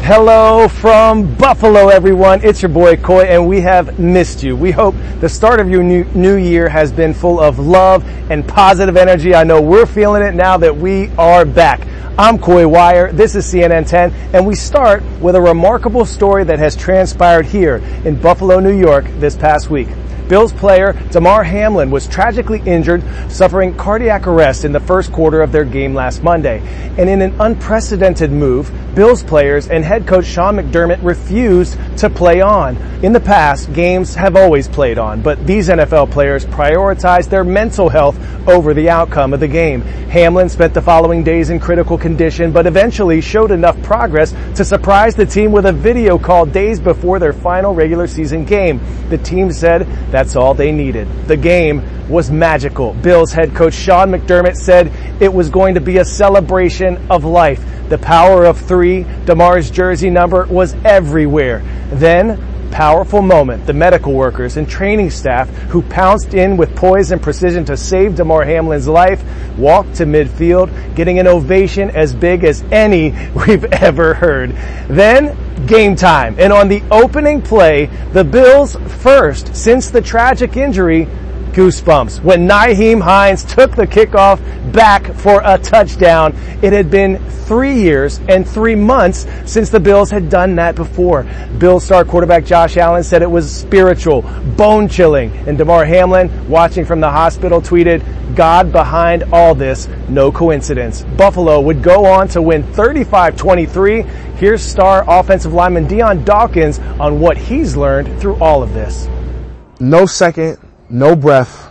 Hello from Buffalo, everyone. It's your boy, Coy, and we have missed you. We hope the start of your new year has been full of love and positive energy. I know we're feeling it now that we are back. I'm Coy Wire. This is CNN 10, and we start with a remarkable story that has transpired here in Buffalo, New York this past week. Bills player Damar Hamlin was tragically injured, suffering cardiac arrest in the first quarter of their game last Monday. And in an unprecedented move, Bills players and head coach Sean McDermott refused to play on. In the past, games have always played on, but these NFL players prioritized their mental health over the outcome of the game. Hamlin spent the following days in critical condition, but eventually showed enough progress to surprise the team with a video call days before their final regular season game. The team said that's all they needed. The game was magical. Bills head coach Sean McDermott said it was going to be a celebration of life. The power of three, Damar's jersey number, was everywhere. Then, powerful moment. The medical workers and training staff who pounced in with poise and precision to save Damar Hamlin's life walked to midfield, getting an ovation as big as any we've ever heard. Then, game time. And on the opening play, the Bills' first since the tragic injury, goosebumps when Nyheim Hines took the kickoff back for a touchdown. It had been 3 years and 3 months since the Bills had done that before. Bills star quarterback Josh Allen said it was spiritual, bone-chilling, and Damar Hamlin, watching from the hospital, tweeted, "God behind all this, no coincidence." Buffalo would go on to win 35-23. Here's star offensive lineman Dion Dawkins on what he's learned through all of this. No second, no breath,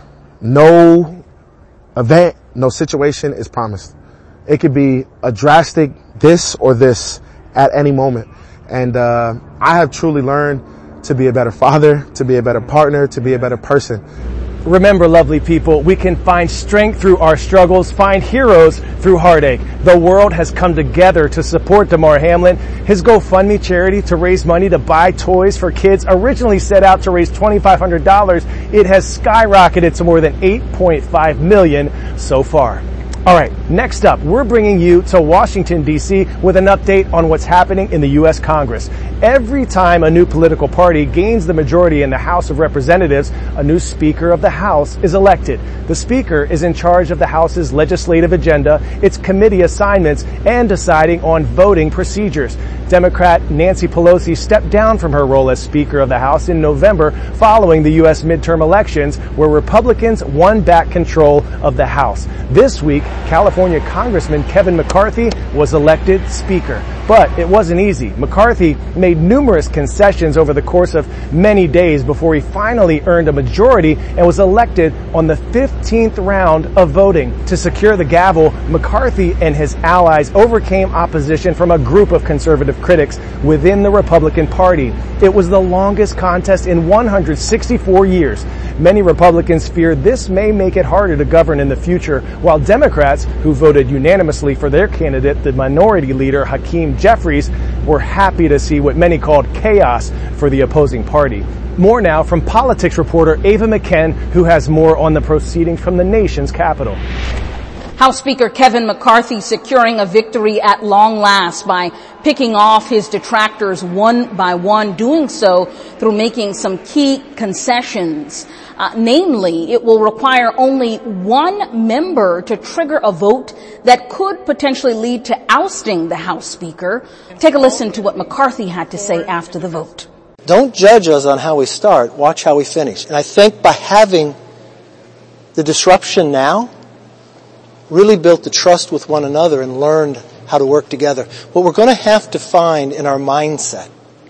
no event, no situation is promised. It could be a drastic this or this at any moment. And I have truly learned to be a better father, to be a better partner, to be a better person. Remember, lovely people, we can find strength through our struggles, find heroes through heartache. The world has come together to support Damar Hamlin. His GoFundMe charity to raise money to buy toys for kids originally set out to raise $2,500. It has skyrocketed to more than $8.5 million so far. All right, next up, we're bringing you to Washington, D.C. with an update on what's happening in the U.S. Congress. Every time a new political party gains the majority in the House of Representatives, a new Speaker of the House is elected. The Speaker is in charge of the House's legislative agenda, its committee assignments, and deciding on voting procedures. Democrat Nancy Pelosi stepped down from her role as Speaker of the House in November following the U.S. midterm elections, where Republicans won back control of the House. This week, California Congressman Kevin McCarthy was elected Speaker. But it wasn't easy. McCarthy made numerous concessions over the course of many days before he finally earned a majority and was elected on the 15th round of voting. To secure the gavel, McCarthy and his allies overcame opposition from a group of conservative critics within the Republican Party. It was the longest contest in 164 years. Many Republicans fear this may make it harder to govern in the future, while Democrats, who voted unanimously for their candidate, the minority leader Hakeem Jeffries, were happy to see what many called chaos for the opposing party. More now from politics reporter Ava McKen, who has more on the proceedings from the nation's capital. House Speaker Kevin McCarthy securing a victory at long last by picking off his detractors one by one, doing so through making some key concessions. Namely, it will require only one member to trigger a vote that could potentially lead to ousting the House Speaker. Take a listen to what McCarthy had to say after the vote. Don't judge us on how we start, watch how we finish. And I think by having the disruption now, really built the trust with one another and learned how to work together. What we're going to have to find in our mindset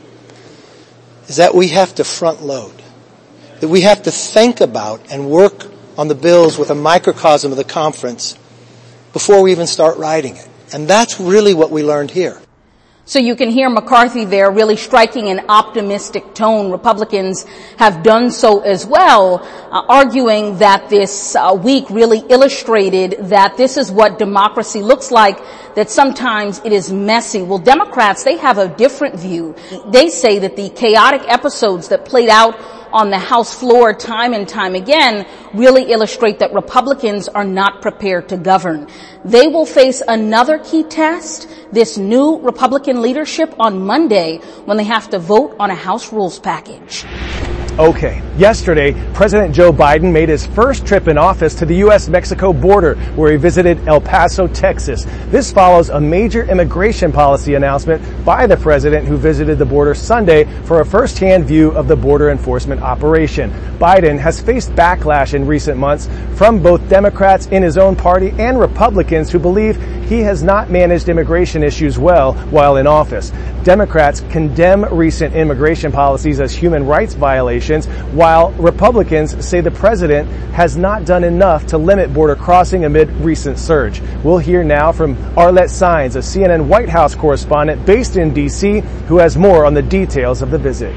is that we have to front load. That we have to think about and work on the bills with a microcosm of the conference before we even start writing it. And that's really what we learned here. So you can hear McCarthy there really striking an optimistic tone. Republicans have done so as well, arguing that this week really illustrated that this is what democracy looks like, that sometimes it is messy. Well, Democrats, they have a different view. They say that the chaotic episodes that played out on the House floor time and time again really illustrate that Republicans are not prepared to govern. They will face another key test, this new Republican leadership on Monday when they have to vote on a House rules package. Okay, yesterday, President Joe Biden made his first trip in office to the U.S.-Mexico border, where he visited El Paso, Texas. This follows a major immigration policy announcement by the president, who visited the border Sunday for a first-hand view of the border enforcement operation. Biden has faced backlash in recent months from both Democrats in his own party and Republicans who believe he has not managed immigration issues well while in office. Democrats condemn recent immigration policies as human rights violations, while Republicans say the president has not done enough to limit border crossing amid recent surge. We'll hear now from Arlette Saenz, a CNN White House correspondent based in D.C., who has more on the details of the visit.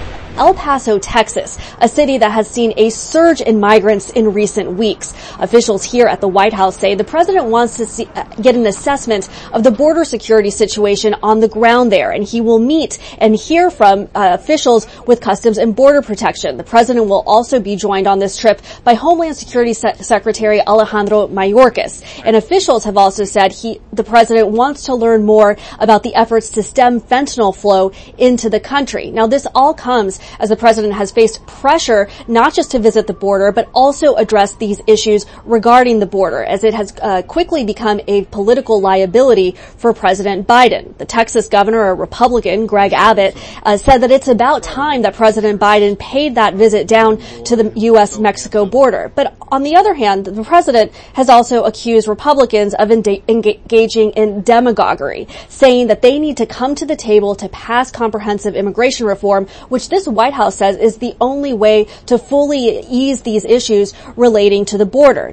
El Paso, Texas, a city that has seen a surge in migrants in recent weeks. Officials here at the White House say the president wants to get an assessment of the border security situation on the ground there, and he will meet and hear from officials with Customs and Border Protection. The president will also be joined on this trip by Homeland Security Secretary Alejandro Mayorkas. And officials have also said the president wants to learn more about the efforts to stem fentanyl flow into the country. Now, this all comes as the president has faced pressure not just to visit the border, but also address these issues regarding the border, as it has quickly become a political liability for President Biden. The Texas governor, a Republican, Greg Abbott, said that it's about time that President Biden paid that visit down to the U.S.-Mexico border. But on the other hand, the president has also accused Republicans of engaging in demagoguery, saying that they need to come to the table to pass comprehensive immigration reform, which this White House says is the only way to fully ease these issues relating to the border.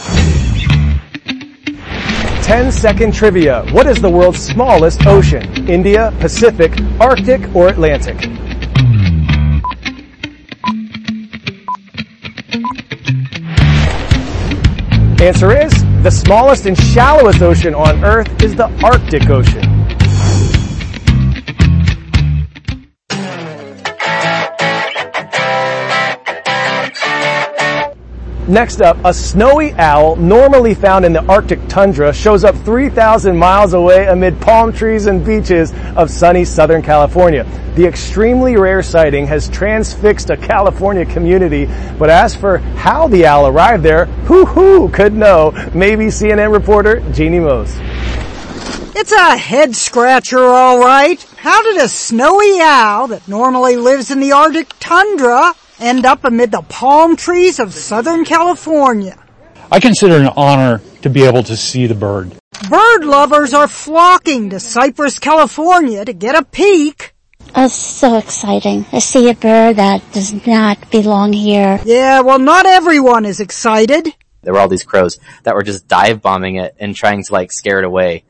10-second trivia. What is the world's smallest ocean? India, Pacific, Arctic, or Atlantic? Answer is, the smallest and shallowest ocean on Earth is the Arctic Ocean. Next up, a snowy owl, normally found in the Arctic tundra, shows up 3,000 miles away amid palm trees and beaches of sunny Southern California. The extremely rare sighting has transfixed a California community, but as for how the owl arrived there, who could know? Maybe CNN reporter Jeannie Mose. It's a head scratcher, all right. How did a snowy owl that normally lives in the Arctic tundra end up amid the palm trees of Southern California? I consider it an honor to be able to see the bird. Bird lovers are flocking to Cypress, California to get a peek. It's so exciting to see a bird that does not belong here. Yeah, well, not everyone is excited. There were all these crows that were just dive bombing it and trying to scare it away.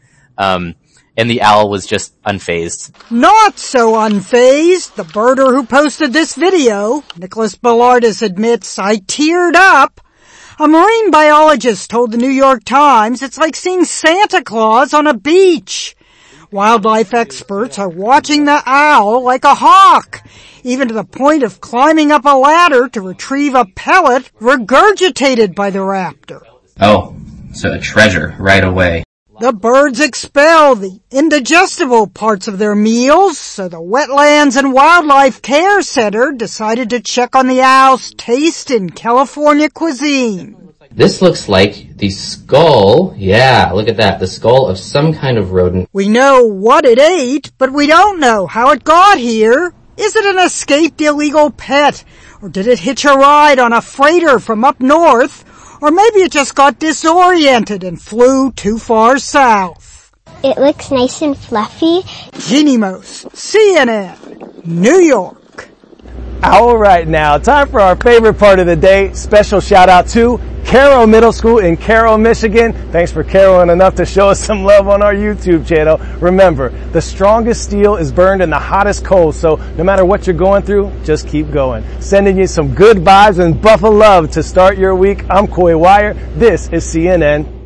And the owl was just unfazed. Not so unfazed. The birder who posted this video, Nicholas Ballardis, admits, "I teared up." A marine biologist told the New York Times it's like seeing Santa Claus on a beach. Wildlife experts are watching the owl like a hawk, even to the point of climbing up a ladder to retrieve a pellet regurgitated by the raptor. Oh, so a treasure right away. The birds expel the indigestible parts of their meals, so the Wetlands and Wildlife Care Center decided to check on the owl's taste in California cuisine. This looks like the skull, yeah, look at that, the skull of some kind of rodent. We know what it ate, but we don't know how it got here. Is it an escaped illegal pet? Or did it hitch a ride on a freighter from up north? Or maybe it just got disoriented and flew too far south. It looks nice and fluffy. Jeannie Mose, CNN, New York. All right, now, time for our favorite part of the day. Special shout out to Carroll Middle School in Carroll, Michigan. Thanks for caroling enough to show us some love on our YouTube channel. Remember, the strongest steel is burned in the hottest coal, so no matter what you're going through, just keep going. Sending you some good vibes and Buffalo love to start your week. I'm Coy Wire. This is CNN.